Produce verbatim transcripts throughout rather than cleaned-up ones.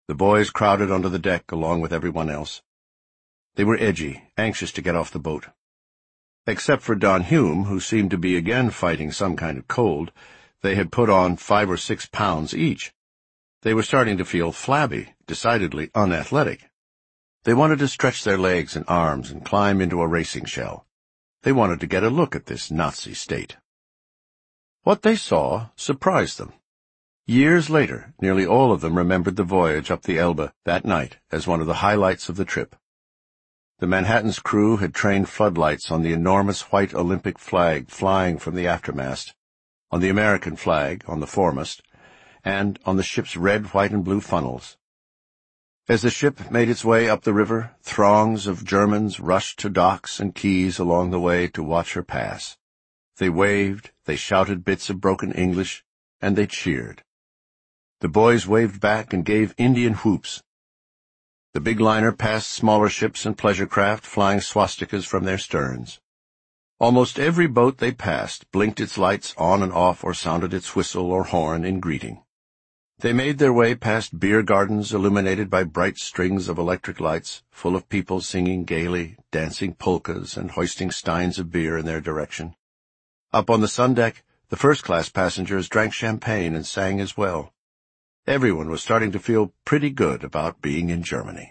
The boys crowded onto the deck along with everyone else. They were edgy, anxious to get off the boat. Except for Don Hume, who seemed to be again fighting some kind of cold, they had put on five or six pounds each. They were starting to feel flabby, decidedly unathletic. They wanted to stretch their legs and arms and climb into a racing shell. They wanted to get a look at this Nazi state. What they saw surprised them. Years later, nearly all of them remembered the voyage up the Elbe that night as one of the highlights of the trip. The Manhattan's crew had trained floodlights on the enormous white Olympic flag flying from the aftermast, on the American flag on the foremast, and on the ship's red, white, and blue funnels. As the ship made its way up the river, throngs of Germans rushed to docks and quays along the way to watch her pass. They waved, they shouted bits of broken English, and they cheered. The boys waved back and gave Indian whoops. The big liner passed smaller ships and pleasure craft flying swastikas from their sterns. Almost every boat they passed blinked its lights on and off or sounded its whistle or horn in greeting. They made their way past beer gardens illuminated by bright strings of electric lights, full of people singing gaily, dancing polkas, and hoisting steins of beer in their direction. Up on the sun deck, the first-class passengers drank champagne and sang as well. Everyone was starting to feel pretty good about being in Germany.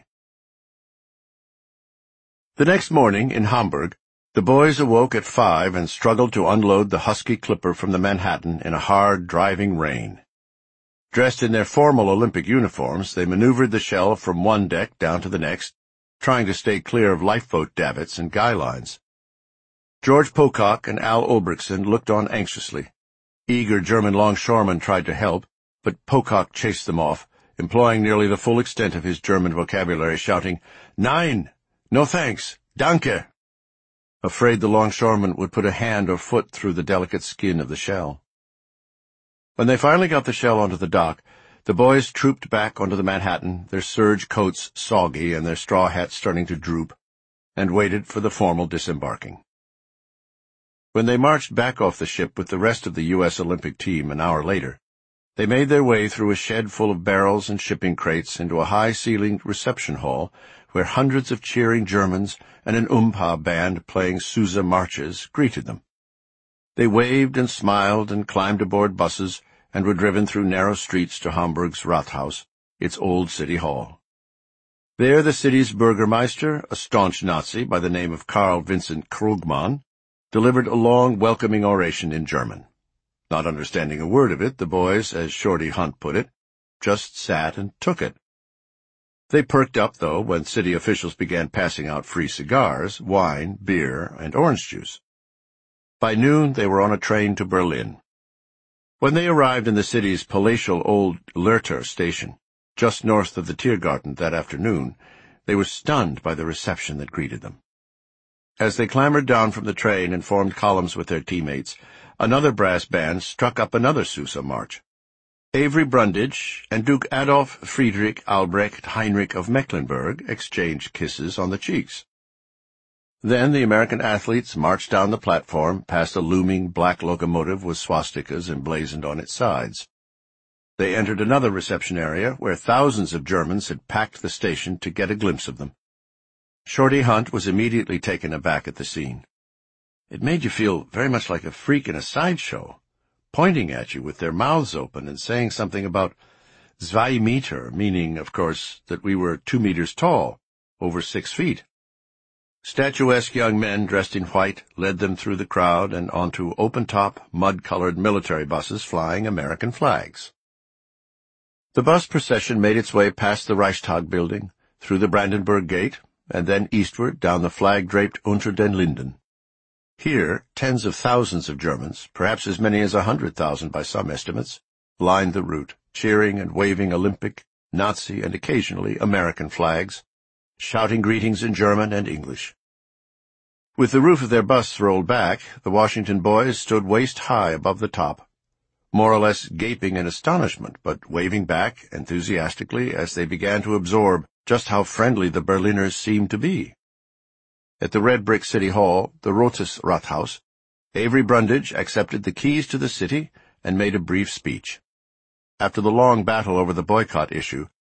The next morning, in Hamburg, the boys awoke at five and struggled to unload the husky clipper from the Manhattan in a hard, driving rain. Dressed in their formal Olympic uniforms, they maneuvered the shell from one deck down to the next, trying to stay clear of lifeboat davits and guy lines. George Pocock and Al Ulbrichtsen looked on anxiously. Eager German longshoremen tried to help, but Pocock chased them off, employing nearly the full extent of his German vocabulary, shouting, "Nein! No thanks! Danke!" Afraid the longshoreman would put a hand or foot through the delicate skin of the shell. When they finally got the shell onto the dock, the boys trooped back onto the Manhattan, their serge coats soggy and their straw hats starting to droop, and waited for the formal disembarking. When they marched back off the ship with the rest of the U S Olympic team an hour later, they made their way through a shed full of barrels and shipping crates into a high-ceilinged reception hall where hundreds of cheering Germans and an Umpah band playing Sousa marches greeted them. They waved and smiled and climbed aboard buses and were driven through narrow streets to Hamburg's Rathaus, its old city hall. There the city's Bürgermeister, a staunch Nazi by the name of Karl Vincent Krugman, delivered a long welcoming oration in German. Not understanding a word of it, the boys, as Shorty Hunt put it, just sat and took it. They perked up, though, when city officials began passing out free cigars, wine, beer, and orange juice. By noon, they were on a train to Berlin. When they arrived in the city's palatial old Luerter station, just north of the Tiergarten that afternoon, they were stunned by the reception that greeted them. As they clambered down from the train and formed columns with their teammates, another brass band struck up another Sousa march. Avery Brundage and Duke Adolf Friedrich Albrecht Heinrich of Mecklenburg exchanged kisses on the cheeks. Then the American athletes marched down the platform past a looming black locomotive with swastikas emblazoned on its sides. They entered another reception area where thousands of Germans had packed the station to get a glimpse of them. Shorty Hunt was immediately taken aback at the scene. It made you feel very much like a freak in a sideshow, pointing at you with their mouths open and saying something about zwei Meter, meaning, of course, that we were two meters tall, over six feet. Statuesque young men dressed in white led them through the crowd and onto open-top, mud-colored military buses flying American flags. The bus procession made its way past the Reichstag building, through the Brandenburg Gate, and then eastward down the flag-draped Unter den Linden. Here, tens of thousands of Germans, perhaps as many as a hundred thousand by some estimates, lined the route, cheering and waving Olympic, Nazi, and occasionally American flags, shouting greetings in German and English. With the roof of their bus rolled back, the Washington boys stood waist-high above the top, more or less gaping in astonishment, but waving back enthusiastically as they began to absorb just how friendly the Berliners seemed to be. At the red brick city hall, the Rotes Rathaus, Avery Brundage accepted the keys to the city and made a brief speech. After the long battle over the boycott issue,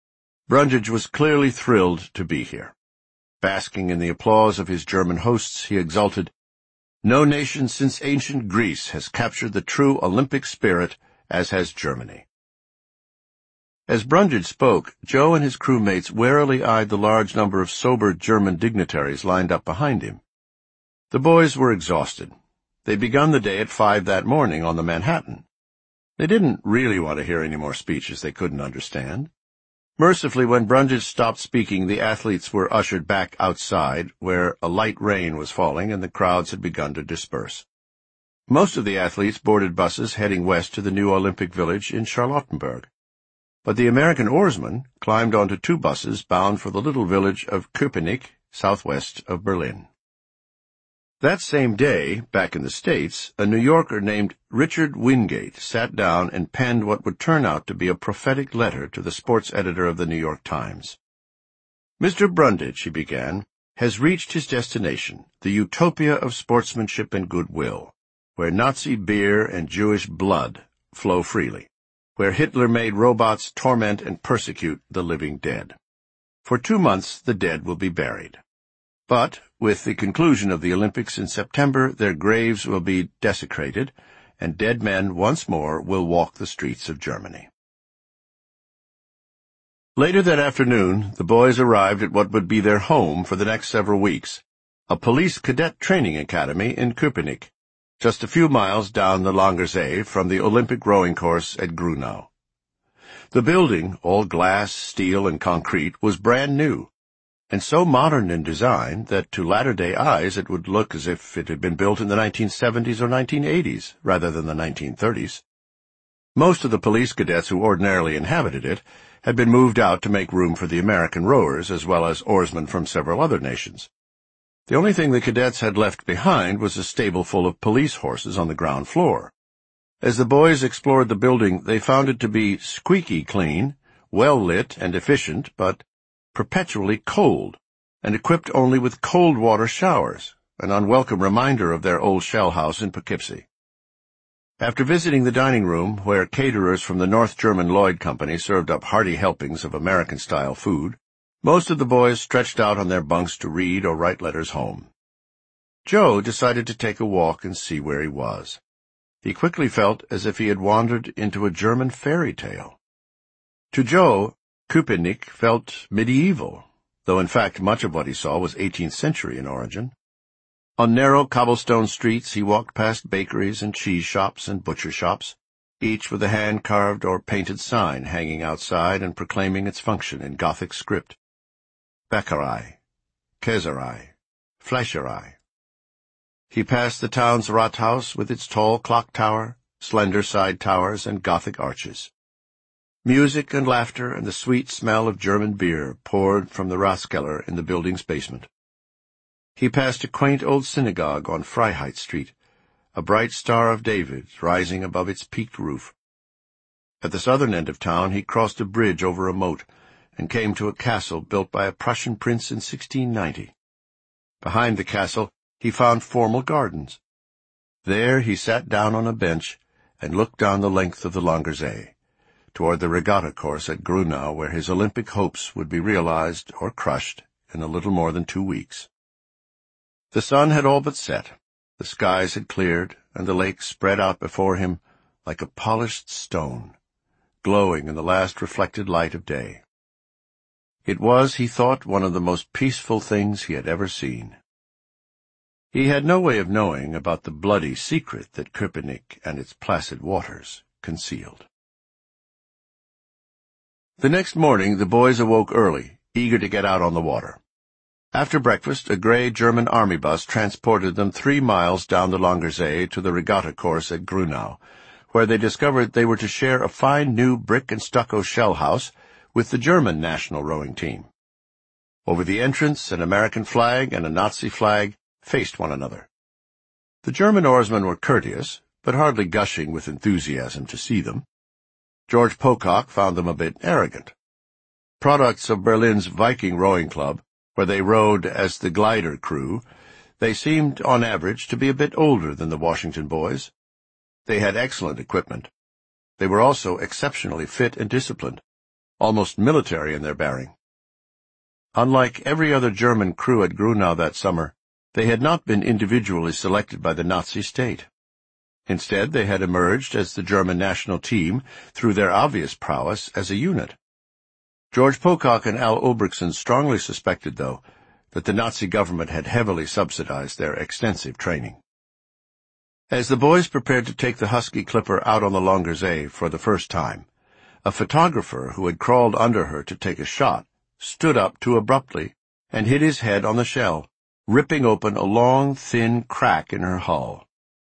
Brundage was clearly thrilled to be here. Basking in the applause of his German hosts, he exulted, "No nation since ancient Greece has captured the true Olympic spirit as has Germany." As Brundage spoke, Joe and his crewmates warily eyed the large number of sober German dignitaries lined up behind him. The boys were exhausted. They'd begun the day at five that morning on the Manhattan. They didn't really want to hear any more speeches they couldn't understand. Mercifully, when Brundage stopped speaking, the athletes were ushered back outside, where a light rain was falling and the crowds had begun to disperse. Most of the athletes boarded buses heading west to the new Olympic Village in Charlottenburg. But the American oarsmen climbed onto two buses bound for the little village of Köpenick, southwest of Berlin. That same day, back in the States, a New Yorker named Richard Wingate sat down and penned what would turn out to be a prophetic letter to the sports editor of the New York Times. "Mister Brundage," he began, "has reached his destination, the utopia of sportsmanship and goodwill, where Nazi beer and Jewish blood flow freely, where Hitler made robots torment and persecute the living dead. For two months the dead will be buried. But, with the conclusion of the Olympics in September, their graves will be desecrated, and dead men once more will walk the streets of Germany." Later that afternoon, the boys arrived at what would be their home for the next several weeks, a police cadet training academy in Köpenick, just a few miles down the Langersee from the Olympic rowing course at Grunau. The building, all glass, steel, and concrete, was brand new, and so modern in design that to latter-day eyes it would look as if it had been built in the nineteen seventies or nineteen eighties, rather than the nineteen thirties. Most of the police cadets who ordinarily inhabited it had been moved out to make room for the American rowers, as well as oarsmen from several other nations. The only thing the cadets had left behind was a stable full of police horses on the ground floor. As the boys explored the building, they found it to be squeaky clean, well-lit and efficient, but perpetually cold, and equipped only with cold-water showers, an unwelcome reminder of their old shell house in Poughkeepsie. After visiting the dining room, where caterers from the North German Lloyd Company served up hearty helpings of American-style food, most of the boys stretched out on their bunks to read or write letters home. Joe decided to take a walk and see where he was. He quickly felt as if he had wandered into a German fairy tale. To Joe, Köpenick felt medieval, though in fact much of what he saw was eighteenth century in origin. On narrow cobblestone streets he walked past bakeries and cheese shops and butcher shops, each with a hand-carved or painted sign hanging outside and proclaiming its function in Gothic script. Bäckerei, Käserei, Fleischerei. He passed the town's Rathaus with its tall clock tower, slender side towers, and Gothic arches. Music and laughter and the sweet smell of German beer poured from the Rathskeller in the building's basement. He passed a quaint old synagogue on Freiheit Street, a bright Star of David rising above its peaked roof. At the southern end of town he crossed a bridge over a moat and came to a castle built by a Prussian prince in sixteen ninety. Behind the castle he found formal gardens. There he sat down on a bench and looked down the length of the Langersee, toward the regatta course at Grunau, where his Olympic hopes would be realized or crushed in a little more than two weeks. The sun had all but set, the skies had cleared, and the lake spread out before him like a polished stone, glowing in the last reflected light of day. It was, he thought, one of the most peaceful things he had ever seen. He had no way of knowing about the bloody secret that Köpenick and its placid waters concealed. The next morning the boys awoke early, eager to get out on the water. After breakfast, a gray German army bus transported them three miles down the Langersee to the regatta course at Grunau, where they discovered they were to share a fine new brick-and-stucco shell house with the German national rowing team. Over the entrance, an American flag and a Nazi flag faced one another. The German oarsmen were courteous, but hardly gushing with enthusiasm to see them. George Pocock found them a bit arrogant. Products of Berlin's Viking Rowing Club, where they rowed as the glider crew, they seemed, on average, to be a bit older than the Washington boys. They had excellent equipment. They were also exceptionally fit and disciplined, almost military in their bearing. Unlike every other German crew at Grunau that summer, they had not been individually selected by the Nazi state. Instead, they had emerged as the German national team through their obvious prowess as a unit. George Pocock and Al Ulbrichtsen strongly suspected, though, that the Nazi government had heavily subsidized their extensive training. As the boys prepared to take the Husky Clipper out on the Langer See for the first time, a photographer who had crawled under her to take a shot stood up too abruptly and hit his head on the shell, ripping open a long, thin crack in her hull.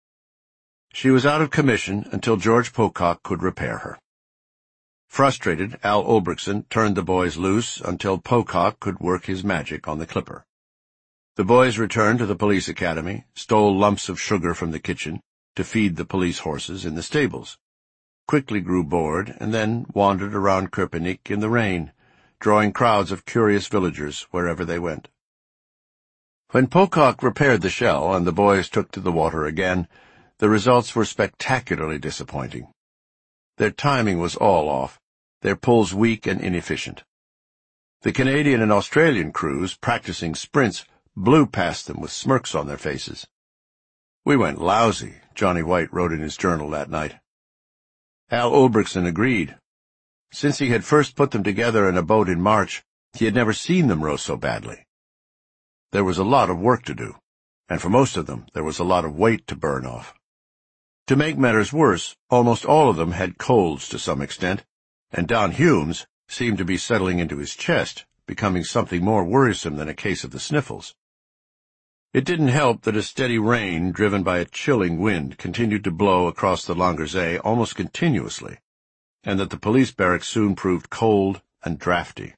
She was out of commission until George Pocock could repair her. Frustrated, Al Ulbrichtsen turned the boys loose until Pocock could work his magic on the Clipper. The boys returned to the police academy, stole lumps of sugar from the kitchen to feed the police horses in the stables, quickly grew bored, and then wandered around Köpenick in the rain, drawing crowds of curious villagers wherever they went. When Pocock repaired the shell and the boys took to the water again, the results were spectacularly disappointing. Their timing was all off, their pulls weak and inefficient. The Canadian and Australian crews, practicing sprints, blew past them with smirks on their faces. "We went lousy," Johnny White wrote in his journal that night. Al Ulbrichtsen agreed. Since he had first put them together in a boat in March, he had never seen them row so badly. There was a lot of work to do, and for most of them there was a lot of weight to burn off. To make matters worse, almost all of them had colds to some extent, and Don Humes seemed to be settling into his chest, becoming something more worrisome than a case of the sniffles. It didn't help that a steady rain, driven by a chilling wind, continued to blow across the Langer See almost continuously, and that the police barracks soon proved cold and drafty.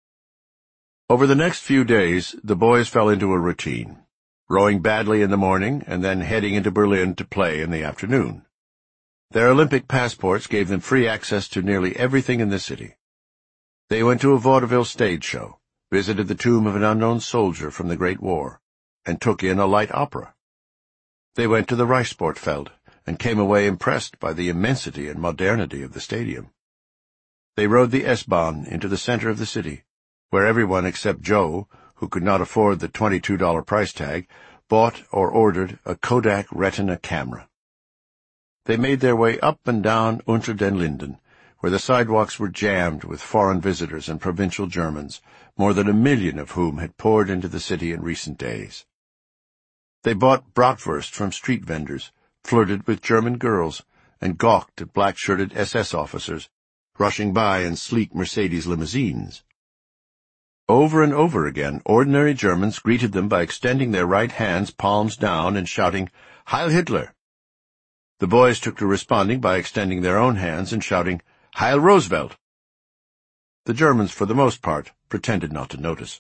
Over the next few days, the boys fell into a routine, rowing badly in the morning and then heading into Berlin to play in the afternoon. Their Olympic passports gave them free access to nearly everything in the city. They went to a vaudeville stage show, visited the tomb of an unknown soldier from the Great War, and took in a light opera. They went to the Reichssportfeld and came away impressed by the immensity and modernity of the stadium. They rode the S-Bahn into the center of the city, where everyone except Joe, who could not afford the twenty-two dollar price tag, bought or ordered a Kodak Retina camera. They made their way up and down Unter den Linden, where the sidewalks were jammed with foreign visitors and provincial Germans, more than a million of whom had poured into the city in recent days. They bought bratwurst from street vendors, flirted with German girls, and gawked at black-shirted S S officers, rushing by in sleek Mercedes limousines. Over and over again, ordinary Germans greeted them by extending their right hands palms down and shouting, "Heil Hitler!" The boys took to responding by extending their own hands and shouting, "Heil Roosevelt!" The Germans, for the most part, pretended not to notice.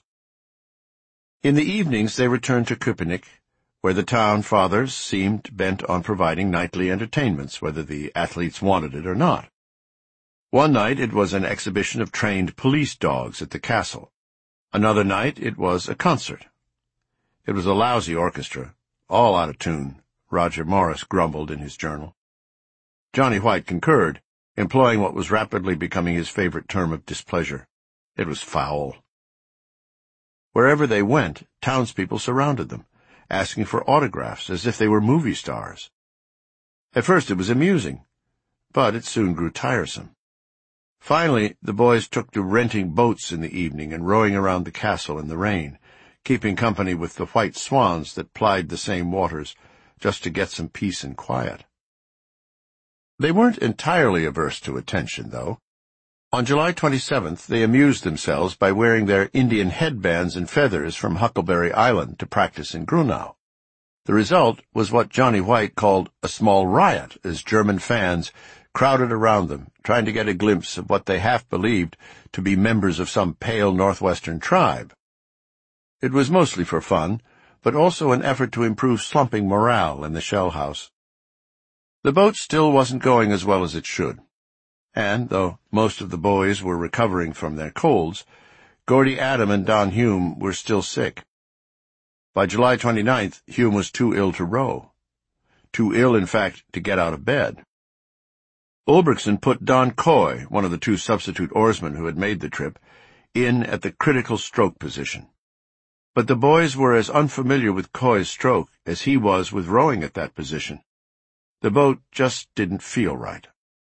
In the evenings they returned to Köpenick, where the town fathers seemed bent on providing nightly entertainments, whether the athletes wanted it or not. One night it was an exhibition of trained police dogs at the castle. Another night it was a concert. It was a lousy orchestra, all out of tune, Roger Morris grumbled in his journal. Johnny White concurred, employing what was rapidly becoming his favorite term of displeasure. It was foul. Wherever they went, townspeople surrounded them, asking for autographs as if they were movie stars. At first it was amusing, but it soon grew tiresome. Finally, the boys took to renting boats in the evening and rowing around the castle in the rain, keeping company with the white swans that plied the same waters, just to get some peace and quiet. They weren't entirely averse to attention, though. On July twenty-seventh, they amused themselves by wearing their Indian headbands and feathers from Huckleberry Island to practice in Grunau. The result was what Johnny White called a small riot, as German fans crowded around them, trying to get a glimpse of what they half believed to be members of some pale northwestern tribe. It was mostly for fun, but also an effort to improve slumping morale in the shell house. The boat still wasn't going as well as it should, and, though most of the boys were recovering from their colds, Gordy Adam and Don Hume were still sick. By July twenty-ninth, Hume was too ill to row. Too ill, in fact, to get out of bed. Ulbrichtsen put Don Coy, one of the two substitute oarsmen who had made the trip, in at the critical stroke position. But the boys were as unfamiliar with Coy's stroke as he was with rowing at that position. The boat just didn't feel right.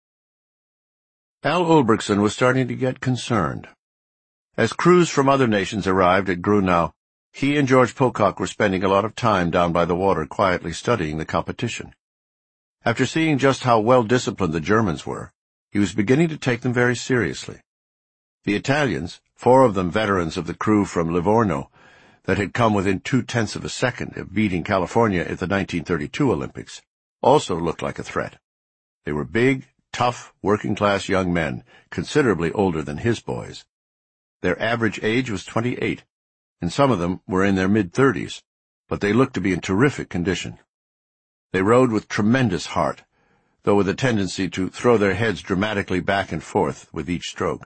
Al Ulbrichtsen was starting to get concerned. As crews from other nations arrived at Grunau, he and George Pocock were spending a lot of time down by the water quietly studying the competition. After seeing just how well-disciplined the Germans were, he was beginning to take them very seriously. The Italians, four of them veterans of the crew from Livorno, that had come within two-tenths of a second of beating California at the nineteen thirty-two Olympics, also looked like a threat. They were big, tough, working-class young men, considerably older than his boys. Their average age was twenty-eight, and some of them were in their mid-thirties, but they looked to be in terrific condition. They rowed with tremendous heart, though with a tendency to throw their heads dramatically back and forth with each stroke.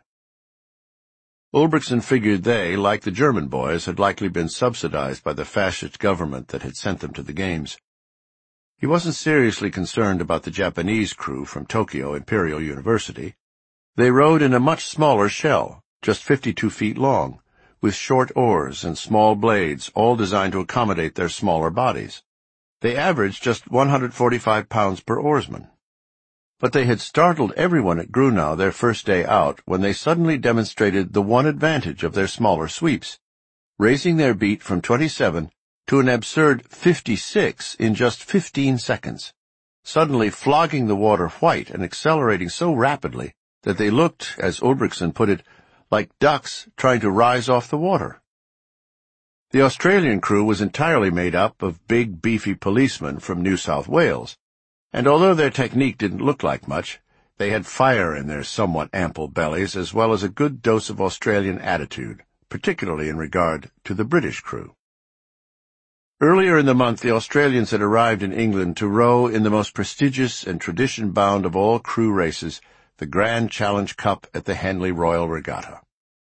Ulbrichtsen figured they, like the German boys, had likely been subsidized by the fascist government that had sent them to the games. He wasn't seriously concerned about the Japanese crew from Tokyo Imperial University. They rowed in a much smaller shell, just fifty-two feet long, with short oars and small blades, all designed to accommodate their smaller bodies. They averaged just one hundred forty-five pounds per oarsman. But they had startled everyone at Grunau their first day out when they suddenly demonstrated the one advantage of their smaller sweeps, raising their beat from twenty-seven to an absurd fifty-six in just fifteen seconds, suddenly flogging the water white and accelerating so rapidly that they looked, as Ulbrichtsen put it, like ducks trying to rise off the water. The Australian crew was entirely made up of big, beefy policemen from New South Wales, and although their technique didn't look like much, they had fire in their somewhat ample bellies as well as a good dose of Australian attitude, particularly in regard to the British crew. Earlier in the month, the Australians had arrived in England to row in the most prestigious and tradition-bound of all crew races, the Grand Challenge Cup at the Henley Royal Regatta.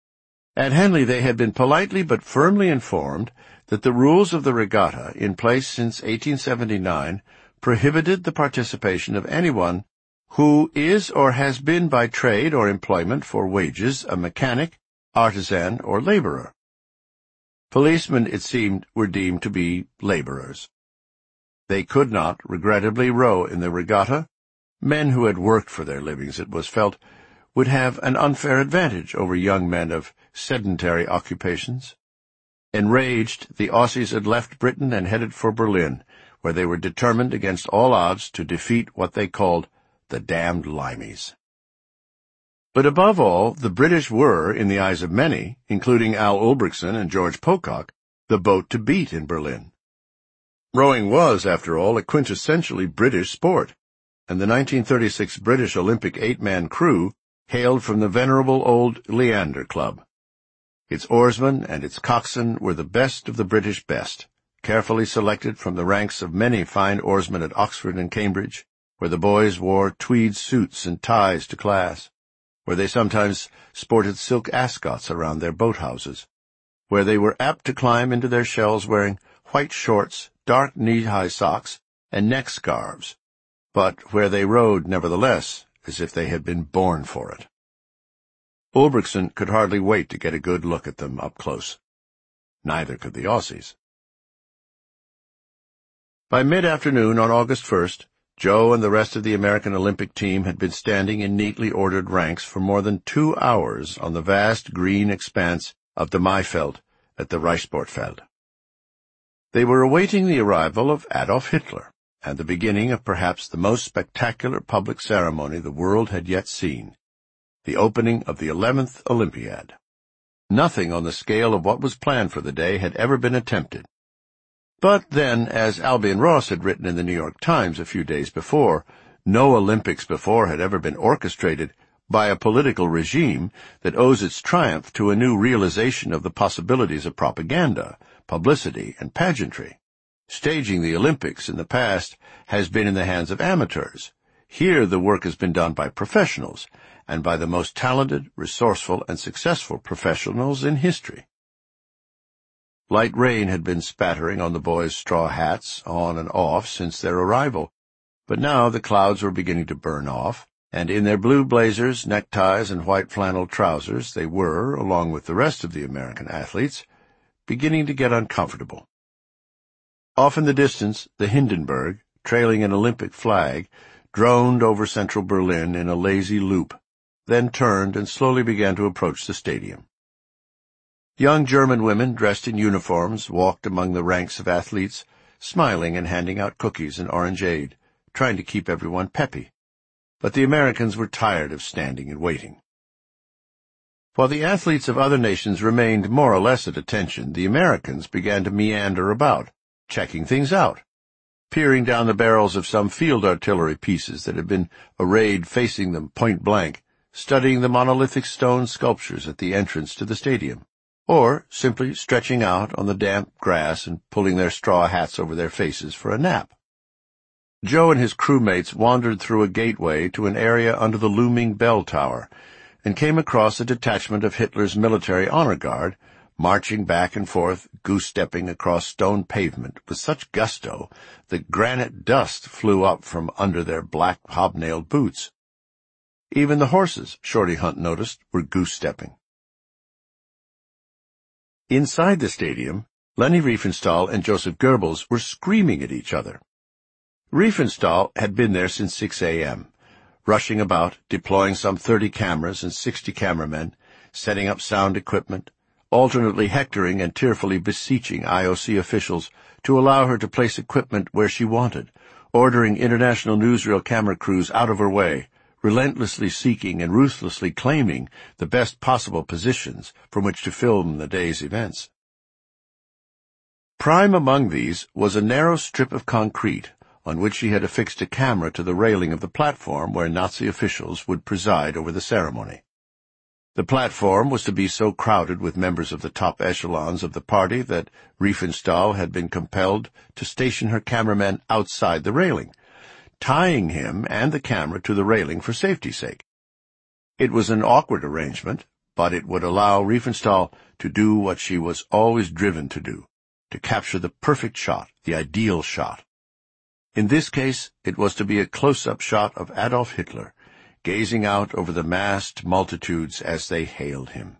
At Henley they had been politely but firmly informed that the rules of the regatta, in place since eighteen seventy-nine, prohibited the participation of anyone who is or has been by trade or employment for wages a mechanic, artisan, or laborer. Policemen, it seemed, were deemed to be laborers. They could not, regrettably, row in the regatta. Men who had worked for their livings, it was felt, would have an unfair advantage over young men of sedentary occupations. Enraged, the Aussies had left Britain and headed for Berlin, where they were determined against all odds to defeat what they called the damned Limeys. But above all, the British were, in the eyes of many, including Al Ulbrichtsen and George Pocock, the boat to beat in Berlin. Rowing was, after all, a quintessentially British sport, and the nineteen thirty-six British Olympic eight-man crew hailed from the venerable old Leander Club. Its oarsmen and its coxswain were the best of the British best, carefully selected from the ranks of many fine oarsmen at Oxford and Cambridge, where the boys wore tweed suits and ties to class, where they sometimes sported silk ascots around their boathouses, where they were apt to climb into their shells wearing white shorts, dark knee-high socks, and neck scarves, but where they rowed, nevertheless, as if they had been born for it. Ulbrichtsen could hardly wait to get a good look at them up close. Neither could the Aussies. By mid-afternoon on August first, Joe and the rest of the American Olympic team had been standing in neatly ordered ranks for more than two hours on the vast green expanse of the Maifeld at the Reichssportfeld. They were awaiting the arrival of Adolf Hitler, and the beginning of perhaps the most spectacular public ceremony the world had yet seen, the opening of the eleventh Olympiad. Nothing on the scale of what was planned for the day had ever been attempted. But then, as Albion Ross had written in the New York Times a few days before, no Olympics before had ever been orchestrated by a political regime that owes its triumph to a new realization of the possibilities of propaganda, publicity, and pageantry. Staging the Olympics in the past has been in the hands of amateurs. Here the work has been done by professionals, and by the most talented, resourceful, and successful professionals in history. Light rain had been spattering on the boys' straw hats, on and off, since their arrival, but now the clouds were beginning to burn off, and in their blue blazers, neckties, and white flannel trousers they were, along with the rest of the American athletes, beginning to get uncomfortable. Off in the distance, the Hindenburg, trailing an Olympic flag, droned over central Berlin in a lazy loop, then turned and slowly began to approach the stadium. Young German women dressed in uniforms walked among the ranks of athletes, smiling and handing out cookies and orangeade, trying to keep everyone peppy. But the Americans were tired of standing and waiting. While the athletes of other nations remained more or less at attention, the Americans began to meander about, checking things out, peering down the barrels of some field artillery pieces that had been arrayed facing them point blank, studying the monolithic stone sculptures at the entrance to the stadium, or simply stretching out on the damp grass and pulling their straw hats over their faces for a nap. Joe and his crewmates wandered through a gateway to an area under the looming bell tower and came across a detachment of Hitler's military honor guard, marching back and forth, goose-stepping across stone pavement with such gusto that granite dust flew up from under their black hobnailed boots. Even the horses, Shorty Hunt noticed, were goose-stepping. Inside the stadium, Leni Riefenstahl and Joseph Goebbels were screaming at each other. Riefenstahl had been there since six a m, rushing about, deploying some thirty cameras and sixty cameramen, setting up sound equipment, alternately hectoring and tearfully beseeching I O C officials to allow her to place equipment where she wanted, ordering international newsreel camera crews out of her way, relentlessly seeking and ruthlessly claiming the best possible positions from which to film the day's events. Prime among these was a narrow strip of concrete on which she had affixed a camera to the railing of the platform where Nazi officials would preside over the ceremony. The platform was to be so crowded with members of the top echelons of the party that Riefenstahl had been compelled to station her cameraman outside the railing, tying him and the camera to the railing for safety's sake. It was an awkward arrangement, but it would allow Riefenstahl to do what she was always driven to do, to capture the perfect shot, the ideal shot. In this case, it was to be a close-up shot of Adolf Hitler, gazing out over the massed multitudes as they hailed him.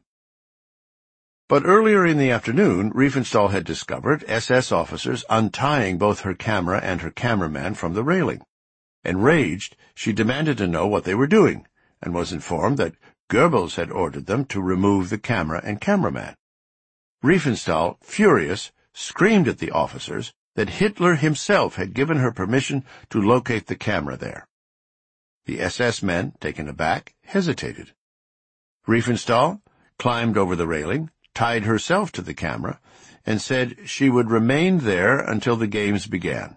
But earlier in the afternoon, Riefenstahl had discovered S S officers untying both her camera and her cameraman from the railing. Enraged, she demanded to know what they were doing, and was informed that Goebbels had ordered them to remove the camera and cameraman. Riefenstahl, furious, screamed at the officers that Hitler himself had given her permission to locate the camera there. The S S men, taken aback, hesitated. Riefenstahl climbed over the railing, tied herself to the camera, and said she would remain there until the games began.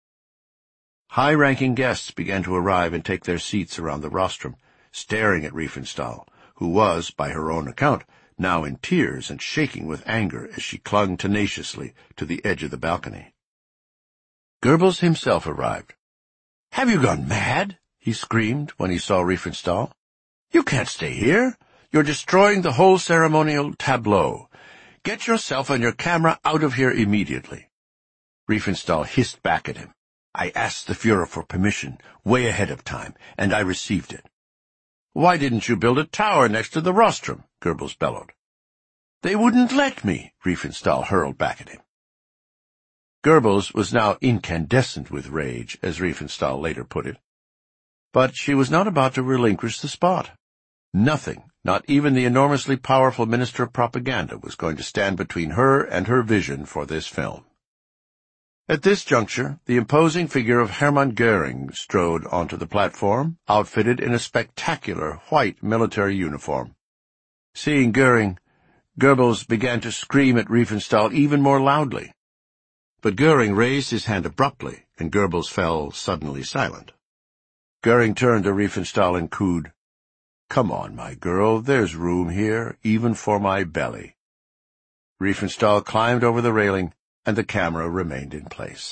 High-ranking guests began to arrive and take their seats around the rostrum, staring at Riefenstahl, who was, by her own account, now in tears and shaking with anger as she clung tenaciously to the edge of the balcony. Goebbels himself arrived. "Have you gone mad?" he screamed when he saw Riefenstahl. "You can't stay here. You're destroying the whole ceremonial tableau. Get yourself and your camera out of here immediately." Riefenstahl hissed back at him. "I asked the Fuhrer for permission, way ahead of time, and I received it." "Why didn't you build a tower next to the rostrum?" Goebbels bellowed. "They wouldn't let me," Riefenstahl hurled back at him. Goebbels was now incandescent with rage, as Riefenstahl later put it. But she was not about to relinquish the spot. Nothing, not even the enormously powerful Minister of Propaganda, was going to stand between her and her vision for this film. At this juncture, the imposing figure of Hermann Goering strode onto the platform, outfitted in a spectacular white military uniform. Seeing Goering, Goebbels began to scream at Riefenstahl even more loudly. But Goering raised his hand abruptly, and Goebbels fell suddenly silent. Goering turned to Riefenstahl and cooed, "Come on, my girl, there's room here, even for my belly." Riefenstahl climbed over the railing, and the camera remained in place.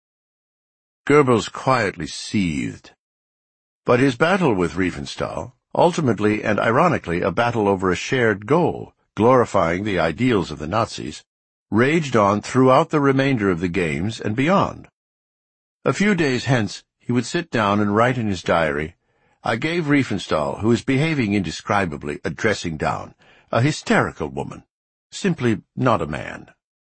Goebbels quietly seethed. But his battle with Riefenstahl, ultimately and ironically a battle over a shared goal, glorifying the ideals of the Nazis, raged on throughout the remainder of the games and beyond. A few days hence he would sit down and write in his diary, I gave Riefenstahl, who was behaving indescribably, a dressing down, a hysterical woman, simply not a man.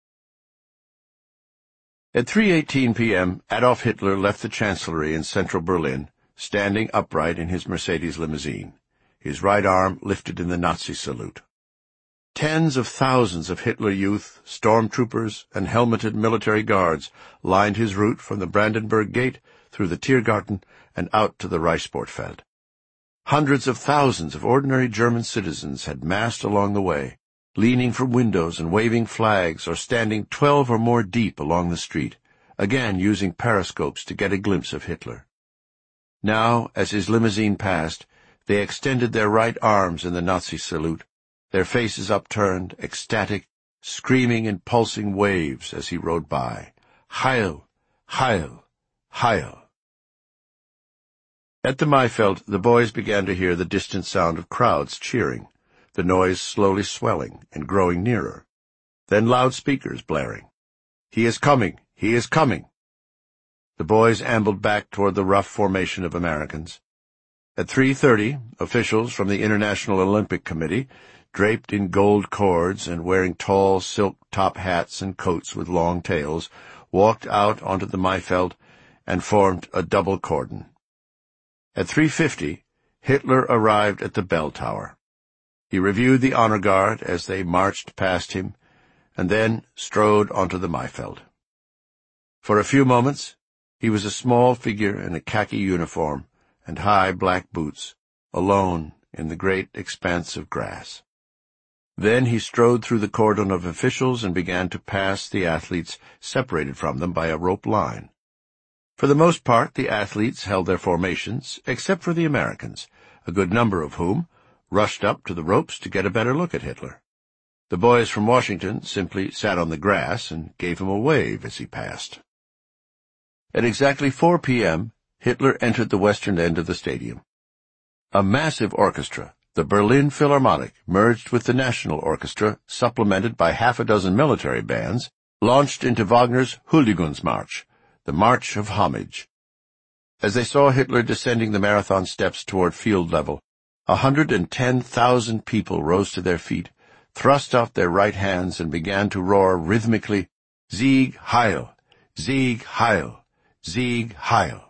At three eighteen p m, Adolf Hitler left the Chancellery in central Berlin, standing upright in his Mercedes limousine, his right arm lifted in the Nazi salute. Tens of thousands of Hitler Youth, stormtroopers, and helmeted military guards lined his route from the Brandenburg Gate through the Tiergarten and out to the Reichssportfeld. Hundreds of thousands of ordinary German citizens had massed along the way, leaning from windows and waving flags or standing twelve or more deep along the street, again using periscopes to get a glimpse of Hitler. Now, as his limousine passed, they extended their right arms in the Nazi salute, their faces upturned, ecstatic, screaming in pulsing waves as he rode by. Heil! Heil! Heil! At the Maifeld, the boys began to hear the distant sound of crowds cheering, the noise slowly swelling and growing nearer. Then loudspeakers blaring. He is coming! He is coming! The boys ambled back toward the rough formation of Americans. At three thirty, officials from the International Olympic Committee, draped in gold cords and wearing tall silk top hats and coats with long tails, walked out onto the Maifeld and formed a double cordon. At three fifty, Hitler arrived at the bell tower. He reviewed the honor guard as they marched past him, and then strode onto the Maifeld. For a few moments, he was a small figure in a khaki uniform and high black boots, alone in the great expanse of grass. Then he strode through the cordon of officials and began to pass the athletes, separated from them by a rope line. For the most part, the athletes held their formations, except for the Americans, a good number of whom rushed up to the ropes to get a better look at Hitler. The boys from Washington simply sat on the grass and gave him a wave as he passed. At exactly four p m, Hitler entered the western end of the stadium. A massive orchestra, the Berlin Philharmonic, merged with the National Orchestra, supplemented by half a dozen military bands, launched into Wagner's Huldigungsmarsch, the March of Homage. As they saw Hitler descending the marathon steps toward field level, a hundred and ten thousand people rose to their feet, thrust out their right hands, and began to roar rhythmically, Sieg Heil! Sieg Heil! Sieg Heil!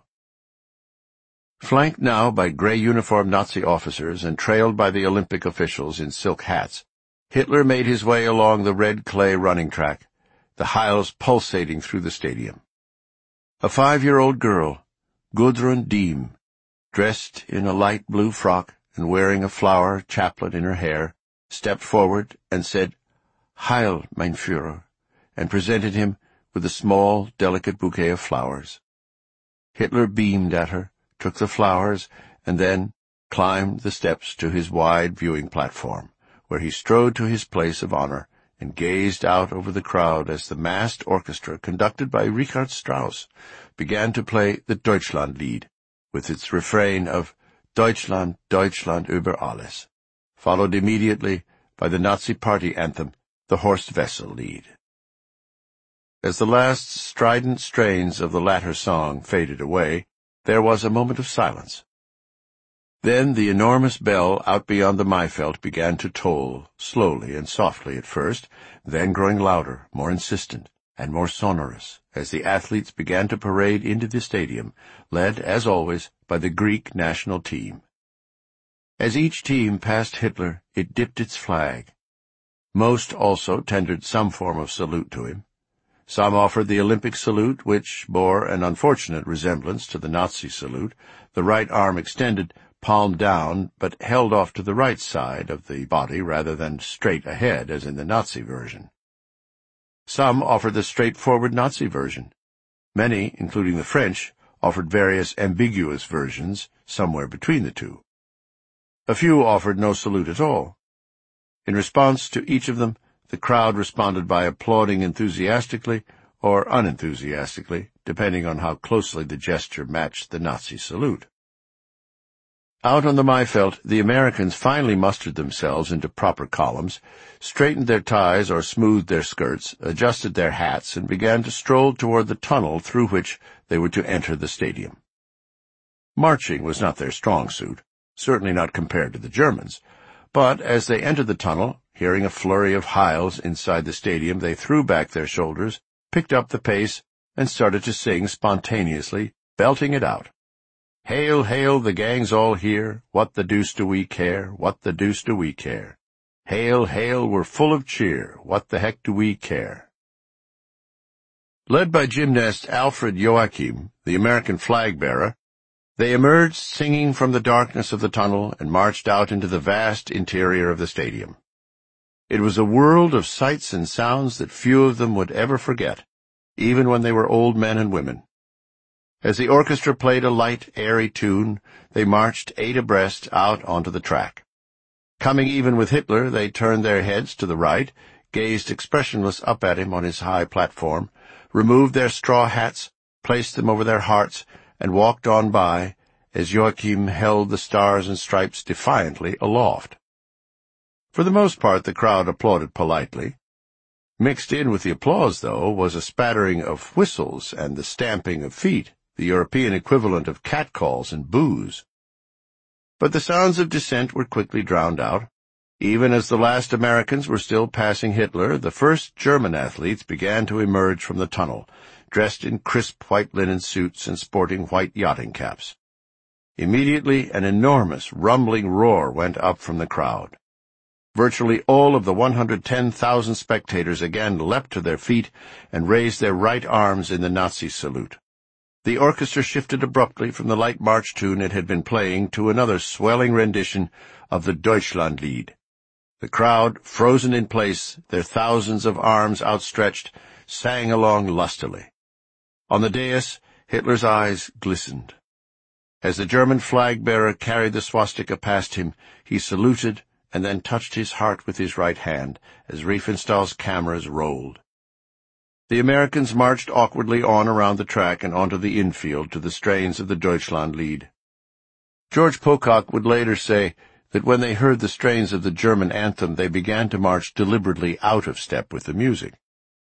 Flanked now by gray-uniformed Nazi officers and trailed by the Olympic officials in silk hats, Hitler made his way along the red clay running track, the Heils pulsating through the stadium. A five-year-old girl, Gudrun Diem, dressed in a light blue frock and wearing a flower chaplet in her hair, stepped forward and said, Heil, mein Führer, and presented him with a small, delicate bouquet of flowers. Hitler beamed at her, took the flowers, and then climbed the steps to his wide viewing platform, where he strode to his place of honor and gazed out over the crowd as the massed orchestra, conducted by Richard Strauss, began to play the Deutschlandlied, with its refrain of Deutschland, Deutschland über alles, followed immediately by the Nazi party anthem, the Horst Wessel Lied. As the last strident strains of the latter song faded away, there was a moment of silence. Then the enormous bell out beyond the Maifeld began to toll, slowly and softly at first, then growing louder, more insistent, and more sonorous, as the athletes began to parade into the stadium, led, as always, by the Greek national team. As each team passed Hitler, it dipped its flag. Most also tendered some form of salute to him. Some offered the Olympic salute, which bore an unfortunate resemblance to the Nazi salute, the right arm extended, palm down, but held off to the right side of the body rather than straight ahead, as in the Nazi version. Some offered the straightforward Nazi version. Many, including the French, offered various ambiguous versions, somewhere between the two. A few offered no salute at all. In response to each of them, the crowd responded by applauding enthusiastically or unenthusiastically, depending on how closely the gesture matched the Nazi salute. Out on the Maifeld, the Americans finally mustered themselves into proper columns, straightened their ties or smoothed their skirts, adjusted their hats, and began to stroll toward the tunnel through which they were to enter the stadium. Marching was not their strong suit, certainly not compared to the Germans, but as they entered the tunnel, hearing a flurry of Heils inside the stadium, they threw back their shoulders, picked up the pace, and started to sing spontaneously, belting it out. Hail, hail, the gang's all here, what the deuce do we care, what the deuce do we care. Hail, hail, we're full of cheer, what the heck do we care. Led by gymnast Alfred Joachim, the American flag-bearer, they emerged singing from the darkness of the tunnel and marched out into the vast interior of the stadium. It was a world of sights and sounds that few of them would ever forget, even when they were old men and women. As the orchestra played a light, airy tune, they marched eight abreast out onto the track. Coming even with Hitler, they turned their heads to the right, gazed expressionless up at him on his high platform, removed their straw hats, placed them over their hearts, and walked on by as Joachim held the stars and stripes defiantly aloft. For the most part, the crowd applauded politely. Mixed in with the applause, though, was a spattering of whistles and the stamping of feet, the European equivalent of catcalls and boos. But the sounds of dissent were quickly drowned out. Even as the last Americans were still passing Hitler, the first German athletes began to emerge from the tunnel, dressed in crisp white linen suits and sporting white yachting caps. Immediately an enormous, rumbling roar went up from the crowd. Virtually all of the one hundred ten thousand spectators again leapt to their feet and raised their right arms in the Nazi salute. The orchestra shifted abruptly from the light march tune it had been playing to another swelling rendition of the Deutschlandlied. The crowd, frozen in place, their thousands of arms outstretched, sang along lustily. On the dais, Hitler's eyes glistened. As the German flag-bearer carried the swastika past him, he saluted and then touched his heart with his right hand as Riefenstahl's cameras rolled. The Americans marched awkwardly on around the track and onto the infield to the strains of the Deutschlandlied. George Pocock would later say that when they heard the strains of the German anthem, they began to march deliberately out of step with the music.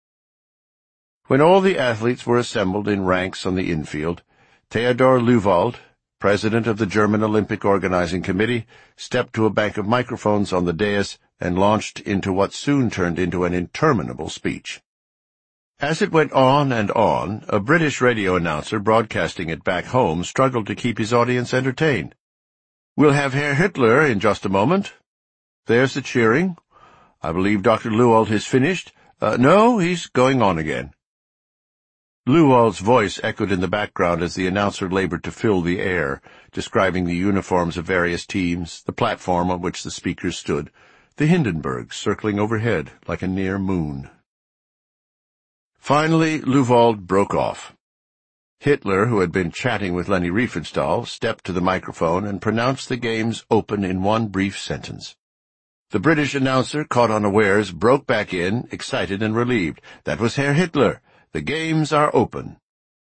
When all the athletes were assembled in ranks on the infield, Theodor Luwald, president of the German Olympic Organizing Committee, stepped to a bank of microphones on the dais and launched into what soon turned into an interminable speech. As it went on and on, a British radio announcer broadcasting it back home struggled to keep his audience entertained. "We'll have Herr Hitler in just a moment. There's the cheering. I believe Doctor Luwald has finished. Uh, no, he's going on again." Luwald's voice echoed in the background as the announcer labored to fill the air, describing the uniforms of various teams, the platform on which the speakers stood, the Hindenburg circling overhead like a near moon. Finally, Luwald broke off. Hitler, who had been chatting with Leni Riefenstahl, stepped to the microphone and pronounced the games open in one brief sentence. The British announcer, caught unawares, broke back in, excited and relieved. That was Herr Hitler. The games are open.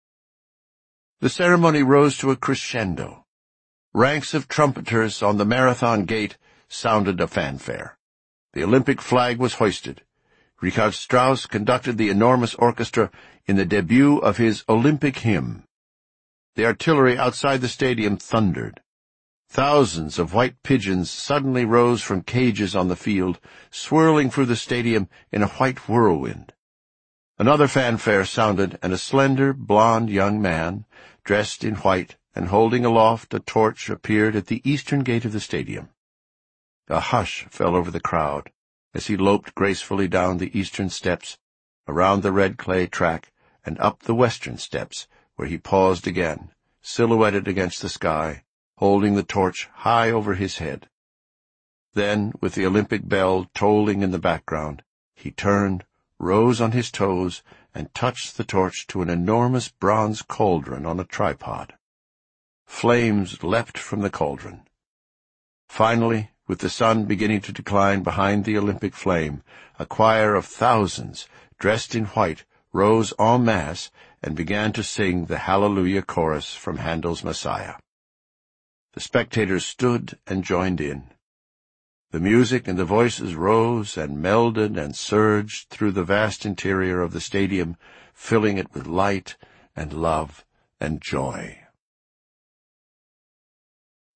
The ceremony rose to a crescendo. Ranks of trumpeters on the Marathon Gate sounded a fanfare. The Olympic flag was hoisted. Richard Strauss conducted the enormous orchestra in the debut of his Olympic hymn. The artillery outside the stadium thundered. Thousands of white pigeons suddenly rose from cages on the field, swirling through the stadium in a white whirlwind. Another fanfare sounded, and a slender, blond young man, dressed in white and holding aloft a torch, appeared at the eastern gate of the stadium. A hush fell over the crowd as he loped gracefully down the eastern steps, around the red clay track, and up the western steps, where he paused again, silhouetted against the sky, holding the torch high over his head. Then, with the Olympic bell tolling in the background, he turned, rose on his toes, and touched the torch to an enormous bronze cauldron on a tripod. Flames leapt from the cauldron. Finally, with the sun beginning to decline behind the Olympic flame, a choir of thousands, dressed in white, rose en masse and began to sing the Hallelujah chorus from Handel's Messiah. The spectators stood and joined in. The music and the voices rose and melded and surged through the vast interior of the stadium, filling it with light and love and joy.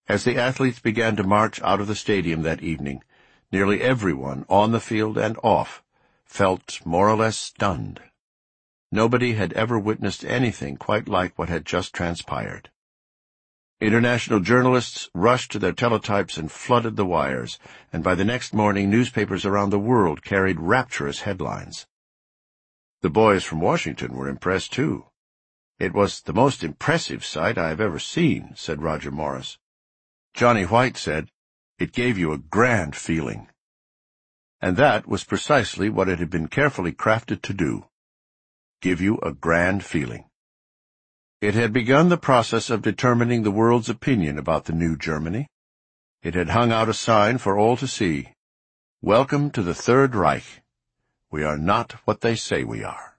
As the athletes began to march out of the stadium that evening, nearly everyone, on the field and off, felt more or less stunned. Nobody had ever witnessed anything quite like what had just transpired. International journalists rushed to their teletypes and flooded the wires, and by the next morning newspapers around the world carried rapturous headlines. The boys from Washington were impressed, too. "It was the most impressive sight I have ever seen," said Roger Morris. Johnny White said, "It gave you a grand feeling." And that was precisely what it had been carefully crafted to do. Give you a grand feeling. It had begun the process of determining the world's opinion about the new Germany. It had hung out a sign for all to see. "Welcome to the Third Reich. We are not what they say we are."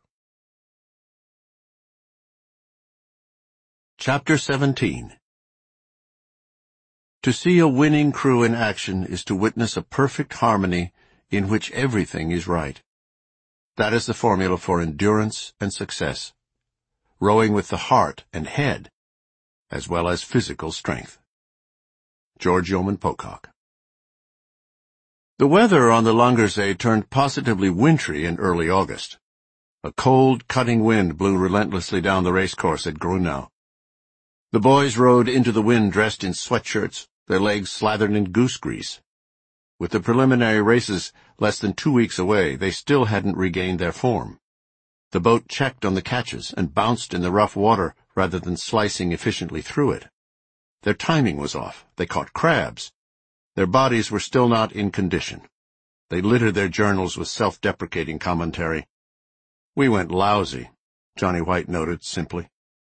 Chapter seventeen. To see a winning crew in action is to witness a perfect harmony in which everything is right. That is the formula for endurance and success, rowing with the heart and head, as well as physical strength. George Yeoman Pocock. The weather on the Langersee turned positively wintry in early August. A cold, cutting wind blew relentlessly down the racecourse at Grunau. The boys rode into the wind dressed in sweatshirts, their legs slathered in goose grease. With the preliminary races less than two weeks away, they still hadn't regained their form. The boat checked on the catches and bounced in the rough water rather than slicing efficiently through it. Their timing was off. They caught crabs. Their bodies were still not in condition. They littered their journals with self-deprecating commentary. "We went lousy," Johnny White noted simply.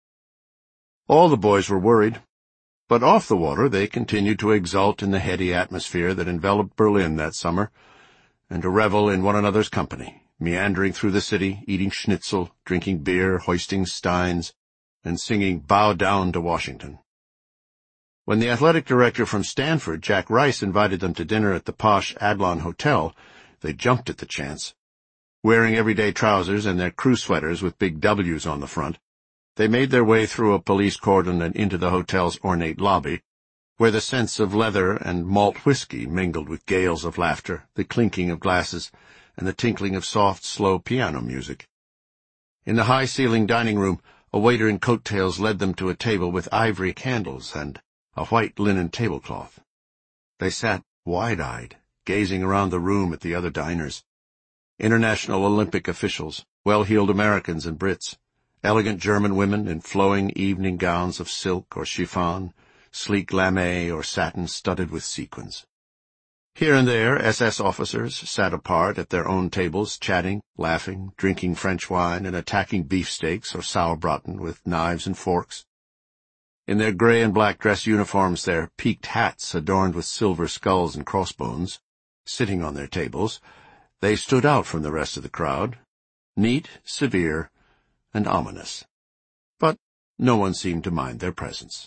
All the boys were worried. But off the water they continued to exult in the heady atmosphere that enveloped Berlin that summer, and to revel in one another's company, meandering through the city, eating schnitzel, drinking beer, hoisting steins, and singing "Bow Down to Washington." When the athletic director from Stanford, Jack Rice, invited them to dinner at the posh Adlon Hotel, they jumped at the chance. Wearing everyday trousers and their crew sweaters with big W's on the front, they made their way through a police cordon and into the hotel's ornate lobby, where the scents of leather and malt whiskey mingled with gales of laughter, the clinking of glasses, and the tinkling of soft, slow piano music. In the high-ceilinged dining room, a waiter in coat-tails led them to a table with ivory candles and a white linen tablecloth. They sat wide-eyed, gazing around the room at the other diners. International Olympic officials, well-heeled Americans and Brits, elegant German women in flowing evening gowns of silk or chiffon, sleek lamé or satin studded with sequins. Here and there S S officers sat apart at their own tables, chatting, laughing, drinking French wine, and attacking beefsteaks or sauerbraten with knives and forks. In their gray and black dress uniforms, their peaked hats adorned with silver skulls and crossbones, sitting on their tables, they stood out from the rest of the crowd, neat, severe, and ominous. But no one seemed to mind their presence.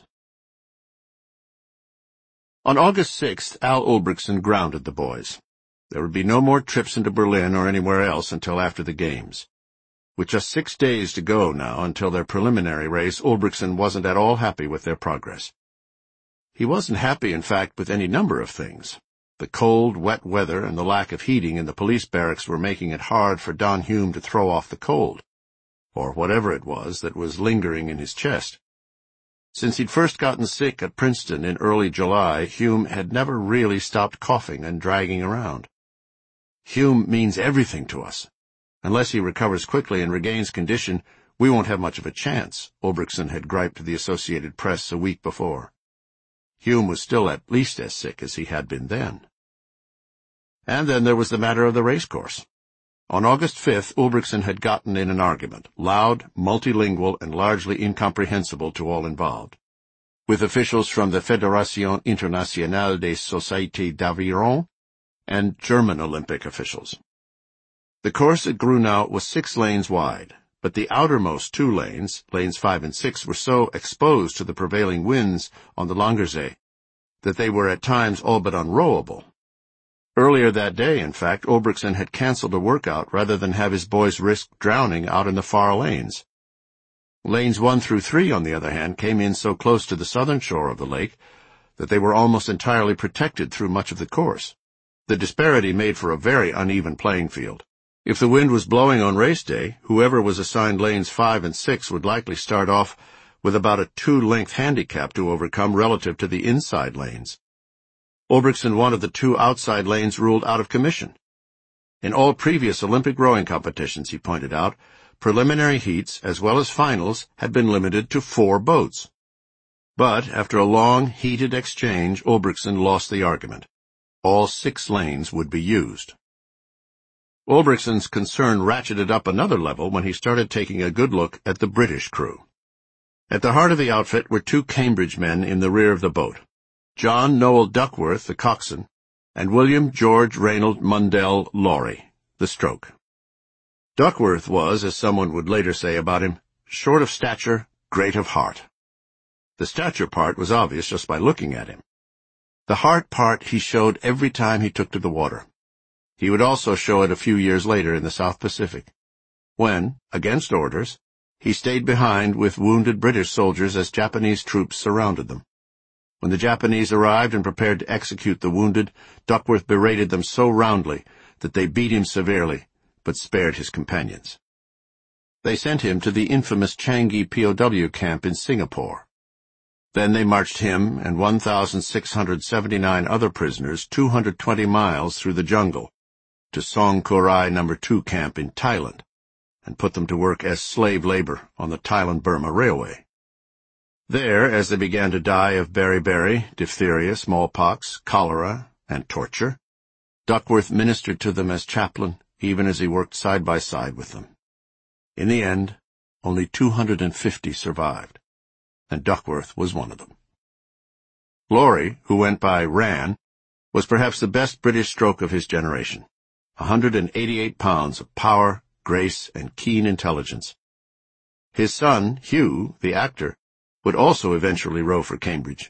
On August sixth, Al Ulbrichtsen grounded the boys. There would be no more trips into Berlin or anywhere else until after the games. With just six days to go now until their preliminary race, Ulbrichtsen wasn't at all happy with their progress. He wasn't happy, in fact, with any number of things. The cold, wet weather and the lack of heating in the police barracks were making it hard for Don Hume to throw off the cold, or whatever it was that was lingering in his chest. Since he'd first gotten sick at Princeton in early July, Hume had never really stopped coughing and dragging around. "Hume means everything to us. Unless he recovers quickly and regains condition, we won't have much of a chance," Ulbrichtsen had griped to the Associated Press a week before. Hume was still at least as sick as he had been then. And then there was the matter of the racecourse. On August fifth, Ulbrichtsen had gotten in an argument, loud, multilingual, and largely incomprehensible to all involved, with officials from the Fédération Internationale des Sociétés d'Aviron and German Olympic officials. The course at Grunau was six lanes wide, but the outermost two lanes, lanes five and six, were so exposed to the prevailing winds on the Langersee that they were at times all but unrowable. Earlier that day, in fact, Ulbrichtsen had canceled a workout rather than have his boys risk drowning out in the far lanes. Lanes one through three, on the other hand, came in so close to the southern shore of the lake that they were almost entirely protected through much of the course. The disparity made for a very uneven playing field. If the wind was blowing on race day, whoever was assigned lanes five and six would likely start off with about a two-length handicap to overcome relative to the inside lanes. Ulbrichtsen wanted the two outside lanes ruled out of commission. In all previous Olympic rowing competitions, he pointed out, preliminary heats as well as finals had been limited to four boats. But after a long, heated exchange, Ulbrichtsen lost the argument. All six lanes would be used. Ulbrichtsen's concern ratcheted up another level when he started taking a good look at the British crew. At the heart of the outfit were two Cambridge men in the rear of the boat, John Noel Duckworth, the coxswain, and William George Reynold Mundell Laurie, the stroke. Duckworth was, as someone would later say about him, short of stature, great of heart. The stature part was obvious just by looking at him. The heart part he showed every time he took to the water. He would also show it a few years later in the South Pacific, when, against orders, he stayed behind with wounded British soldiers as Japanese troops surrounded them. When the Japanese arrived and prepared to execute the wounded, Duckworth berated them so roundly that they beat him severely, but spared his companions. They sent him to the infamous Changi P O W camp in Singapore. Then they marched him and one thousand six hundred seventy-nine other prisoners two hundred twenty miles through the jungle to Song Kurai number two camp in Thailand, and put them to work as slave labor on the Thailand-Burma Railway. There, as they began to die of beriberi, diphtheria, smallpox, cholera, and torture, Duckworth ministered to them as chaplain, even as he worked side by side with them. In the end, only two hundred fifty survived, and Duckworth was one of them. Laurie, who went by Ran, was perhaps the best British stroke of his generation. one hundred eighty-eight pounds of power, grace, and keen intelligence. His son, Hugh, the actor, would also eventually row for Cambridge.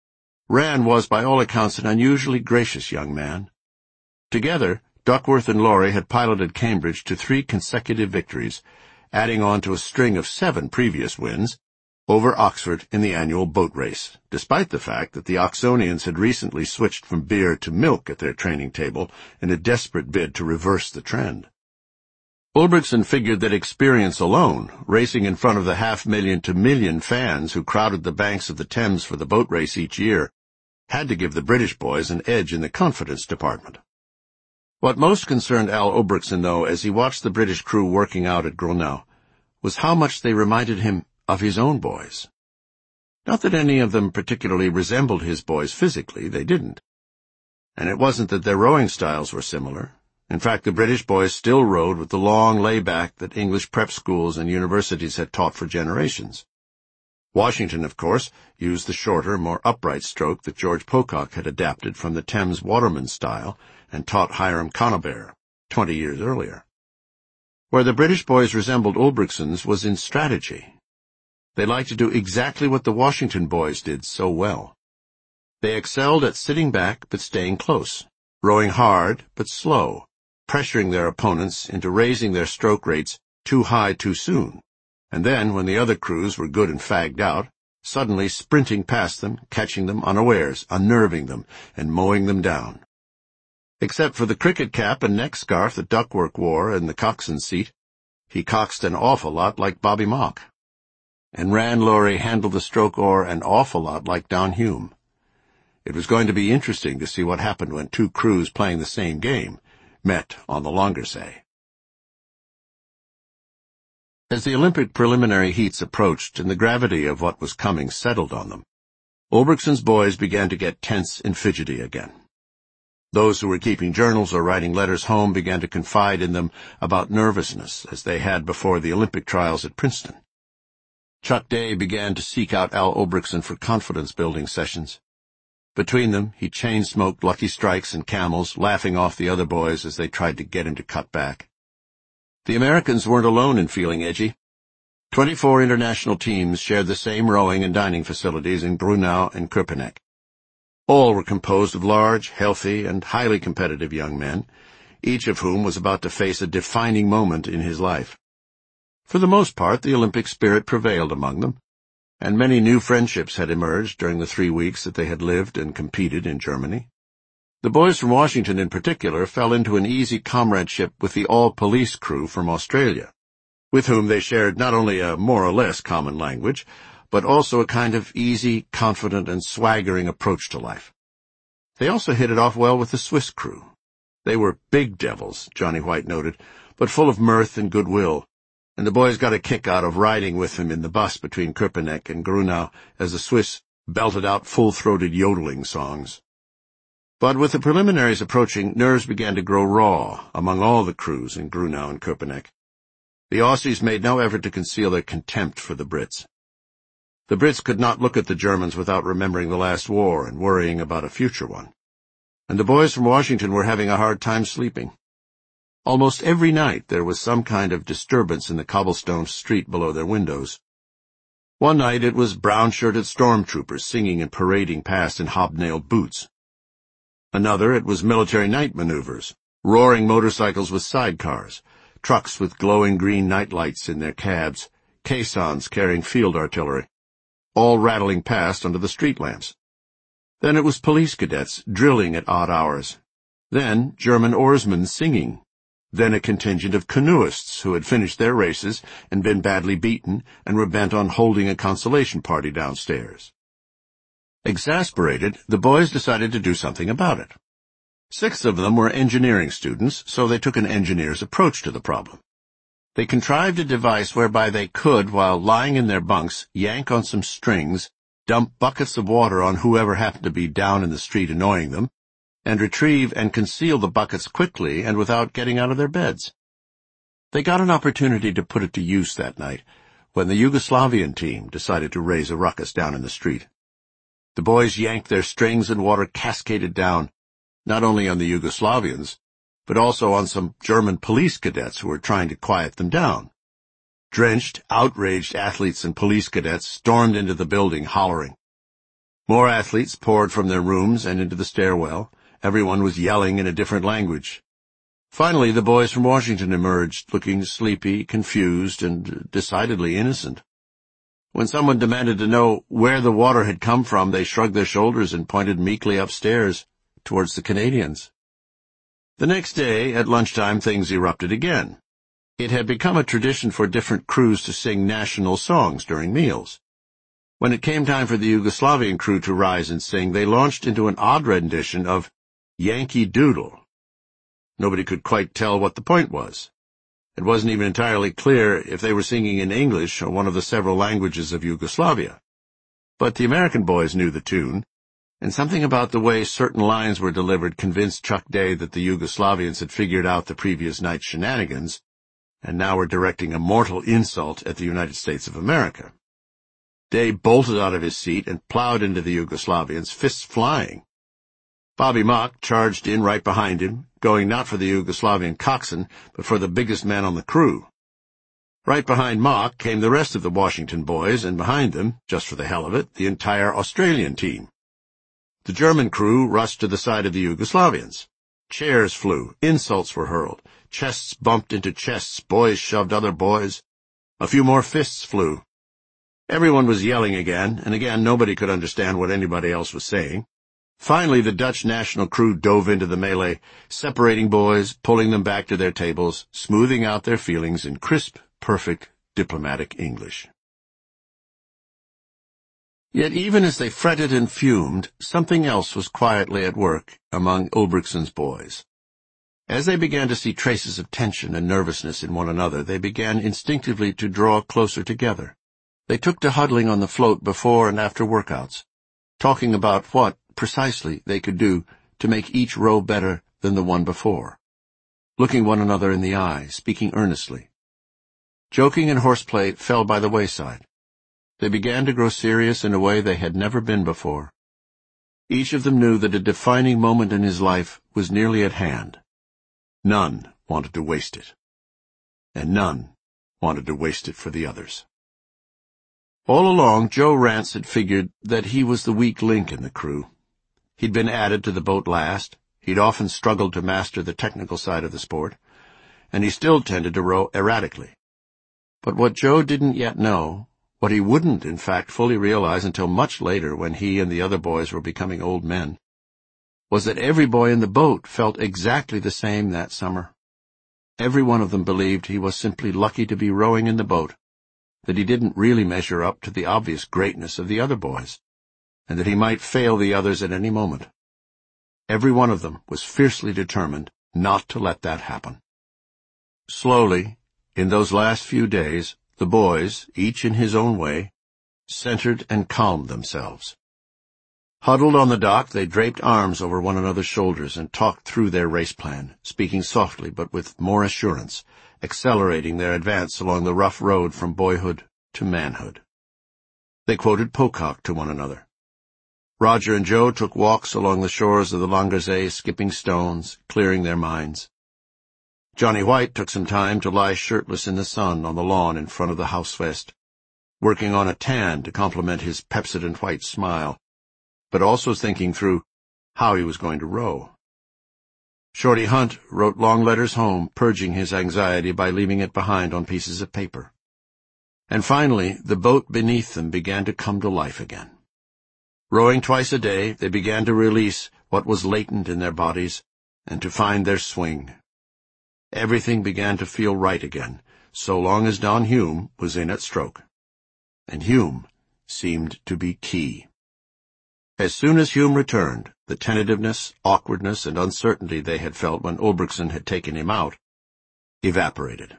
Ran was, by all accounts, an unusually gracious young man. Together, Duckworth and Laurie had piloted Cambridge to three consecutive victories, adding on to a string of seven previous wins over Oxford in the annual boat race, despite the fact that the Oxonians had recently switched from beer to milk at their training table in a desperate bid to reverse the trend. Ulbrichtsen figured that experience alone, racing in front of the half-million to million fans who crowded the banks of the Thames for the boat race each year, had to give the British boys an edge in the confidence department. What most concerned Al Ulbrichtsen, though, as he watched the British crew working out at Gronau, was how much they reminded him of his own boys. Not that any of them particularly resembled his boys physically, they didn't. And it wasn't that their rowing styles were similar. In fact, the British boys still rowed with the long layback that English prep schools and universities had taught for generations. Washington, of course, used the shorter, more upright stroke that George Pocock had adapted from the Thames waterman style and taught Hiram Conover twenty years earlier. Where the British boys resembled Ulbrichtsen's was in strategy. They liked to do exactly what the Washington boys did so well. They excelled at sitting back but staying close, rowing hard but slow, pressuring their opponents into raising their stroke rates too high too soon, and then, when the other crews were good and fagged out, suddenly sprinting past them, catching them unawares, unnerving them, and mowing them down. Except for the cricket cap and neck scarf that Duckworth wore in the coxswain's seat, he coxed an awful lot like Bobby Mock. And Ran Laurie handled the stroke oar an awful lot like Don Hume. It was going to be interesting to see what happened when two crews playing the same game met on the Longersay. As the Olympic preliminary heats approached and the gravity of what was coming settled on them, Ulbrichtsen's boys began to get tense and fidgety again. Those who were keeping journals or writing letters home began to confide in them about nervousness, as they had before the Olympic trials at Princeton. Chuck Day began to seek out Al Ulbrichtsen for confidence-building sessions. Between them, he chain-smoked Lucky Strikes and Camels, laughing off the other boys as they tried to get him to cut back. The Americans weren't alone in feeling edgy. Twenty-four international teams shared the same rowing and dining facilities in Grunau and Köpenick. All were composed of large, healthy, and highly competitive young men, each of whom was about to face a defining moment in his life. For the most part, the Olympic spirit prevailed among them, and many new friendships had emerged during the three weeks that they had lived and competed in Germany. The boys from Washington in particular fell into an easy comradeship with the all-police crew from Australia, with whom they shared not only a more or less common language, but also a kind of easy, confident, and swaggering approach to life. They also hit it off well with the Swiss crew. They were big devils, Johnny White noted, but full of mirth and goodwill, and the boys got a kick out of riding with them in the bus between Köpenick and Grunau as the Swiss belted out full-throated yodeling songs. But with the preliminaries approaching, nerves began to grow raw among all the crews in Grunau and Köpenick. The Aussies made no effort to conceal their contempt for the Brits. The Brits could not look at the Germans without remembering the last war and worrying about a future one. And the boys from Washington were having a hard time sleeping. Almost every night there was some kind of disturbance in the cobblestone street below their windows. One night it was brown-shirted stormtroopers singing and parading past in hobnailed boots. Another it was military night maneuvers, roaring motorcycles with sidecars, trucks with glowing green nightlights in their cabs, caissons carrying field artillery, all rattling past under the street lamps. Then it was police cadets drilling at odd hours. Then German oarsmen singing. Then a contingent of canoeists who had finished their races and been badly beaten and were bent on holding a consolation party downstairs. Exasperated, the boys decided to do something about it. Six of them were engineering students, so they took an engineer's approach to the problem. They contrived a device whereby they could, while lying in their bunks, yank on some strings, dump buckets of water on whoever happened to be down in the street annoying them, and retrieve and conceal the buckets quickly and without getting out of their beds. They got an opportunity to put it to use that night, when the Yugoslavian team decided to raise a ruckus down in the street. The boys yanked their strings and water cascaded down, not only on the Yugoslavians, but also on some German police cadets who were trying to quiet them down. Drenched, outraged athletes and police cadets stormed into the building, hollering. More athletes poured from their rooms and into the stairwell. Everyone was yelling in a different language. Finally, the boys from Washington emerged, looking sleepy, confused, and decidedly innocent. When someone demanded to know where the water had come from, they shrugged their shoulders and pointed meekly upstairs, towards the Canadians. The next day, at lunchtime, things erupted again. It had become a tradition for different crews to sing national songs during meals. When it came time for the Yugoslavian crew to rise and sing, they launched into an odd rendition of Yankee Doodle. Nobody could quite tell what the point was. It wasn't even entirely clear if they were singing in English or one of the several languages of Yugoslavia. But the American boys knew the tune, and something about the way certain lines were delivered convinced Chuck Day that the Yugoslavians had figured out the previous night's shenanigans, and now were directing a mortal insult at the United States of America. Day bolted out of his seat and plowed into the Yugoslavians, fists flying. Bobby Mock charged in right behind him, going not for the Yugoslavian coxswain, but for the biggest man on the crew. Right behind Mock came the rest of the Washington boys, and behind them, just for the hell of it, the entire Australian team. The German crew rushed to the side of the Yugoslavians. Chairs flew, insults were hurled, chests bumped into chests, boys shoved other boys. A few more fists flew. Everyone was yelling again, and again nobody could understand what anybody else was saying. Finally, the Dutch national crew dove into the melee, separating boys, pulling them back to their tables, smoothing out their feelings in crisp, perfect, diplomatic English. Yet even as they fretted and fumed, something else was quietly at work among Ulbrichtsen's boys. As they began to see traces of tension and nervousness in one another, they began instinctively to draw closer together. They took to huddling on the float before and after workouts, talking about what, precisely, they could do to make each row better than the one before, looking one another in the eye, speaking earnestly. Joking and horseplay fell by the wayside. They began to grow serious in a way they had never been before. Each of them knew that a defining moment in his life was nearly at hand. None wanted to waste it. And none wanted to waste it for the others. All along, Joe Rance had figured that he was the weak link in the crew. He'd been added to the boat last, he'd often struggled to master the technical side of the sport, and he still tended to row erratically. But what Joe didn't yet know What he wouldn't, in fact, fully realize until much later, when he and the other boys were becoming old men, was that every boy in the boat felt exactly the same that summer. Every one of them believed he was simply lucky to be rowing in the boat, that he didn't really measure up to the obvious greatness of the other boys, and that he might fail the others at any moment. Every one of them was fiercely determined not to let that happen. Slowly, in those last few days, the boys, each in his own way, centered and calmed themselves. Huddled on the dock, they draped arms over one another's shoulders and talked through their race plan, speaking softly but with more assurance, accelerating their advance along the rough road from boyhood to manhood. They quoted Pocock to one another. Roger and Joe took walks along the shores of the Langoursay, skipping stones, clearing their minds. Johnny White took some time to lie shirtless in the sun on the lawn in front of the house west, working on a tan to complement his Pepsodent White smile, but also thinking through how he was going to row. Shorty Hunt wrote long letters home, purging his anxiety by leaving it behind on pieces of paper. And finally, the boat beneath them began to come to life again. Rowing twice a day, they began to release what was latent in their bodies and to find their swing. Everything began to feel right again, so long as Don Hume was in at stroke. And Hume seemed to be key. As soon as Hume returned, the tentativeness, awkwardness, and uncertainty they had felt when Ulbrichtsen had taken him out evaporated.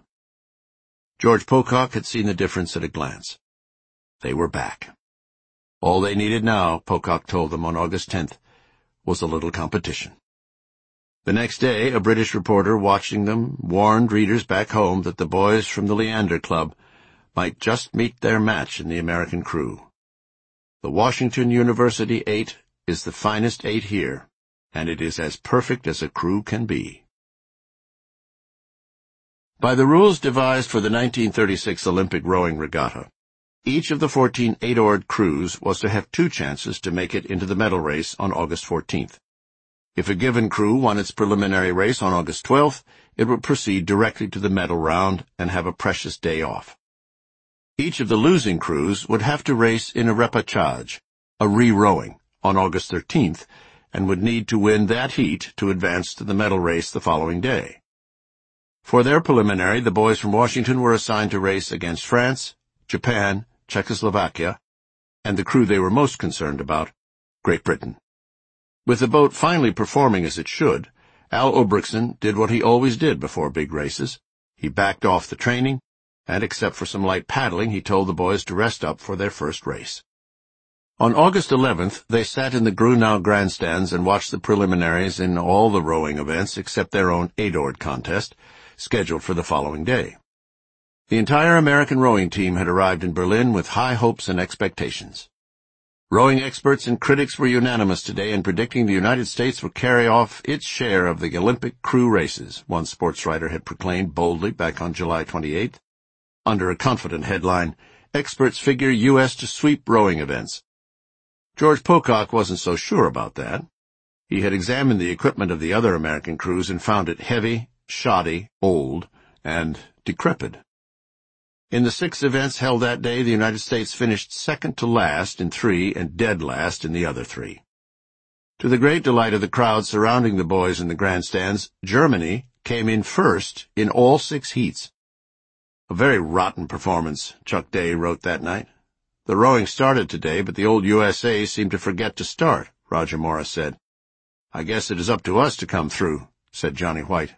George Pocock had seen the difference at a glance. They were back. All they needed now, Pocock told them on August tenth, was a little competition. The next day, a British reporter watching them warned readers back home that the boys from the Leander Club might just meet their match in the American crew. The Washington University eight is the finest eight here, and it is as perfect as a crew can be. By the rules devised for the nineteen thirty-six Olympic rowing regatta, each of the fourteen eight-oared crews was to have two chances to make it into the medal race on August fourteenth. If a given crew won its preliminary race on August twelfth, it would proceed directly to the medal round and have a precious day off. Each of the losing crews would have to race in a repechage, a re-rowing, on August thirteenth, and would need to win that heat to advance to the medal race the following day. For their preliminary, the boys from Washington were assigned to race against France, Japan, Czechoslovakia, and the crew they were most concerned about, Great Britain. With the boat finally performing as it should, Al Ulbrichtsen did what he always did before big races. He backed off the training, and except for some light paddling, he told the boys to rest up for their first race. On August eleventh, they sat in the Grunau grandstands and watched the preliminaries in all the rowing events except their own eight-oared contest, scheduled for the following day. The entire American rowing team had arrived in Berlin with high hopes and expectations. Rowing experts and critics were unanimous today in predicting the United States would carry off its share of the Olympic crew races, one sports writer had proclaimed boldly back on July twenty-eighth. Under a confident headline, experts figure U S to sweep rowing events. George Pocock wasn't so sure about that. He had examined the equipment of the other American crews and found it heavy, shoddy, old, and decrepit. In the six events held that day, the United States finished second to last in three and dead last in the other three. To the great delight of the crowd surrounding the boys in the grandstands, Germany came in first in all six heats. A very rotten performance, Chuck Day wrote that night. The rowing started today, but the old U S A seemed to forget to start, Roger Morris said. I guess it is up to us to come through, said Johnny White.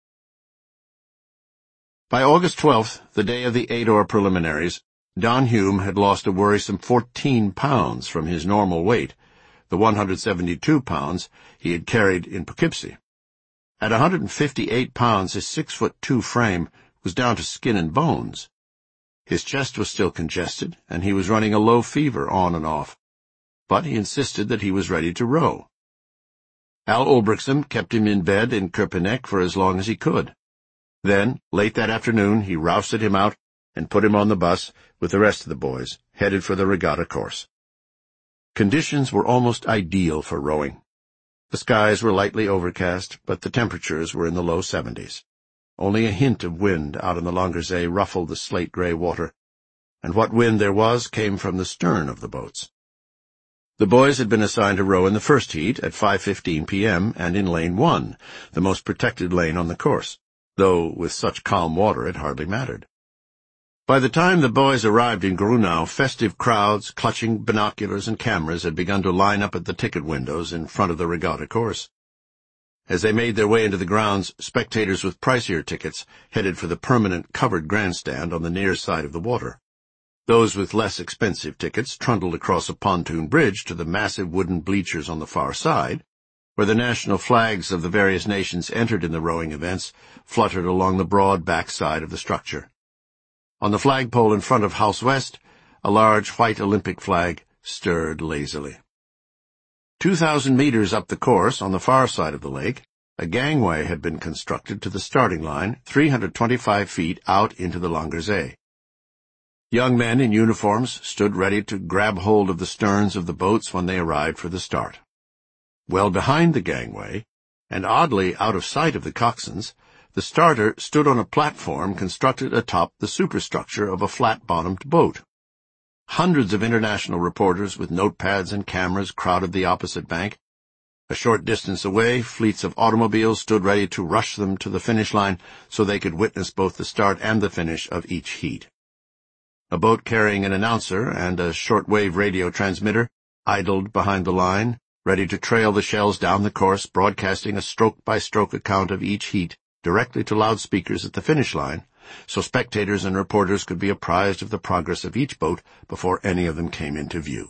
By August twelfth, the day of the eight-oar preliminaries, Don Hume had lost a worrisome fourteen pounds from his normal weight, the one hundred seventy-two pounds he had carried in Poughkeepsie. At one hundred fifty-eight pounds, his six-foot-two frame was down to skin and bones. His chest was still congested, and he was running a low fever on and off. But he insisted that he was ready to row. Al Ulbrichtsen kept him in bed in Köpenick for as long as he could. Then, late that afternoon, he rousted him out and put him on the bus with the rest of the boys, headed for the regatta course. Conditions were almost ideal for rowing. The skies were lightly overcast, but the temperatures were in the low seventies. Only a hint of wind out in the Langoursay ruffled the slate-gray water, and what wind there was came from the stern of the boats. The boys had been assigned to row in the first heat at five fifteen p m and in lane one, the most protected lane on the course, though with such calm water it hardly mattered. By the time the boys arrived in Grunau, festive crowds, clutching binoculars and cameras, had begun to line up at the ticket windows in front of the regatta course. As they made their way into the grounds, spectators with pricier tickets headed for the permanent covered grandstand on the near side of the water. Those with less expensive tickets trundled across a pontoon bridge to the massive wooden bleachers on the far side, where the national flags of the various nations entered in the rowing events fluttered along the broad back side of the structure. On the flagpole in front of House West, a large white Olympic flag stirred lazily. Two thousand meters up the course, on the far side of the lake, a gangway had been constructed to the starting line, three hundred twenty-five feet out into the Langezee. Young men in uniforms stood ready to grab hold of the sterns of the boats when they arrived for the start. Well behind the gangway, and oddly out of sight of the coxswains, the starter stood on a platform constructed atop the superstructure of a flat-bottomed boat. Hundreds of international reporters with notepads and cameras crowded the opposite bank. A short distance away, fleets of automobiles stood ready to rush them to the finish line so they could witness both the start and the finish of each heat. A boat carrying an announcer and a shortwave radio transmitter idled behind the line, ready to trail the shells down the course, broadcasting a stroke-by-stroke account of each heat directly to loudspeakers at the finish line, so spectators and reporters could be apprised of the progress of each boat before any of them came into view.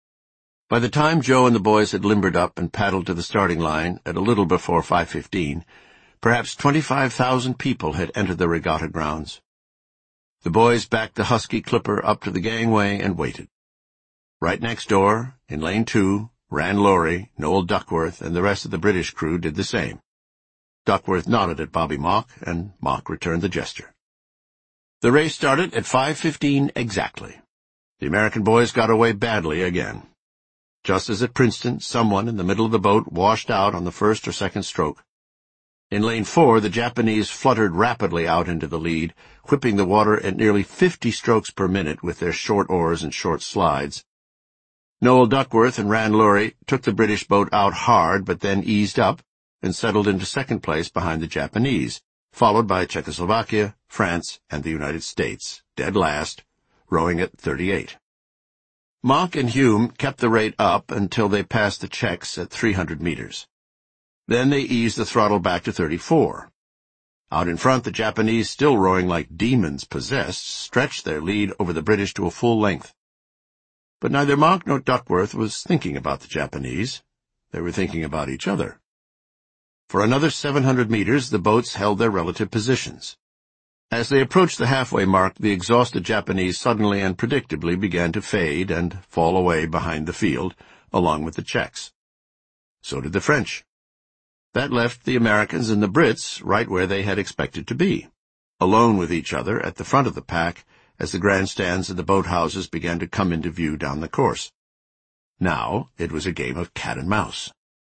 By the time Joe and the boys had limbered up and paddled to the starting line at a little before five fifteen, perhaps twenty-five thousand people had entered the regatta grounds. The boys backed the Husky Clipper up to the gangway and waited. Right next door, in lane two, Rand Laurie, Noel Duckworth, and the rest of the British crew did the same. Duckworth nodded at Bobby Mock, and Mock returned the gesture. The race started at five fifteen exactly. The American boys got away badly again. Just as at Princeton, someone in the middle of the boat washed out on the first or second stroke. In lane four, the Japanese fluttered rapidly out into the lead, whipping the water at nearly fifty strokes per minute with their short oars and short slides. Noel Duckworth and Rand Laurie took the British boat out hard, but then eased up and settled into second place behind the Japanese, followed by Czechoslovakia, France, and the United States, dead last, rowing at thirty-eight. Mock and Hume kept the rate up until they passed the Czechs at three hundred meters. Then they eased the throttle back to thirty-four. Out in front, the Japanese, still rowing like demons possessed, stretched their lead over the British to a full length. But neither Mock nor Duckworth was thinking about the Japanese. They were thinking about each other. For another seven hundred meters, the boats held their relative positions. As they approached the halfway mark, the exhausted Japanese suddenly and predictably began to fade and fall away behind the field, along with the Czechs. So did the French. That left the Americans and the Brits right where they had expected to be, alone with each other at the front of the pack as the grandstands and the boathouses began to come into view down the course. Now it was a game of cat and mouse.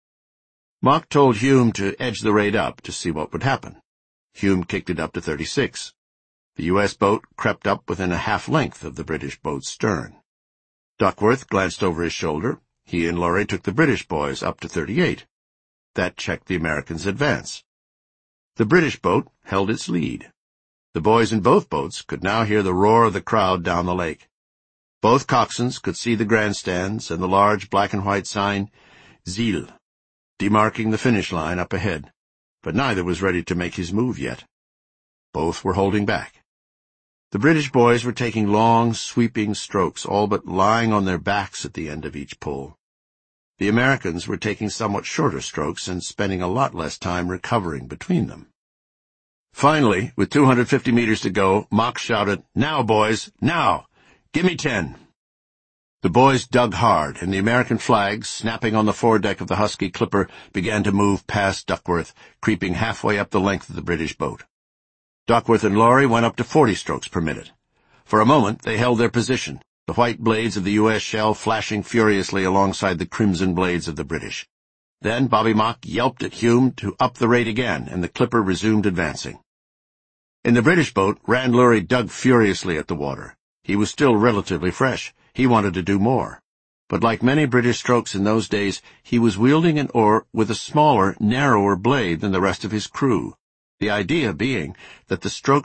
Mock told Hume to edge the rate up to see what would happen. Hume kicked it up to thirty-six. The U S boat crept up within a half length of the British boat's stern. Duckworth glanced over his shoulder. He and Laurie took the British boys up to thirty-eight. That checked the Americans' advance. The British boat held its lead. The boys in both boats could now hear the roar of the crowd down the lake. Both coxswains could see the grandstands and the large black and white sign, Ziel, demarking the finish line up ahead, but neither was ready to make his move yet. Both were holding back. The British boys were taking long, sweeping strokes, all but lying on their backs at the end of each pull. The Americans were taking somewhat shorter strokes and spending a lot less time recovering between them. Finally, with two hundred fifty meters to go, Mock shouted, "Now, boys, now! Give me ten!" The boys dug hard, and the American flags, snapping on the foredeck of the Husky Clipper, began to move past Duckworth, creeping halfway up the length of the British boat. Duckworth and Laurie went up to forty strokes per minute. For a moment they held their position, the white blades of the U S shell flashing furiously alongside the crimson blades of the British. Then Bobby Mock yelped at Hume to up the rate again, and the Clipper resumed advancing. In the British boat, Rand Laurie dug furiously at the water. He was still relatively fresh. He wanted to do more. But like many British strokes in those days, he was wielding an oar with a smaller, narrower blade than the rest of his crew, the idea being that the strokes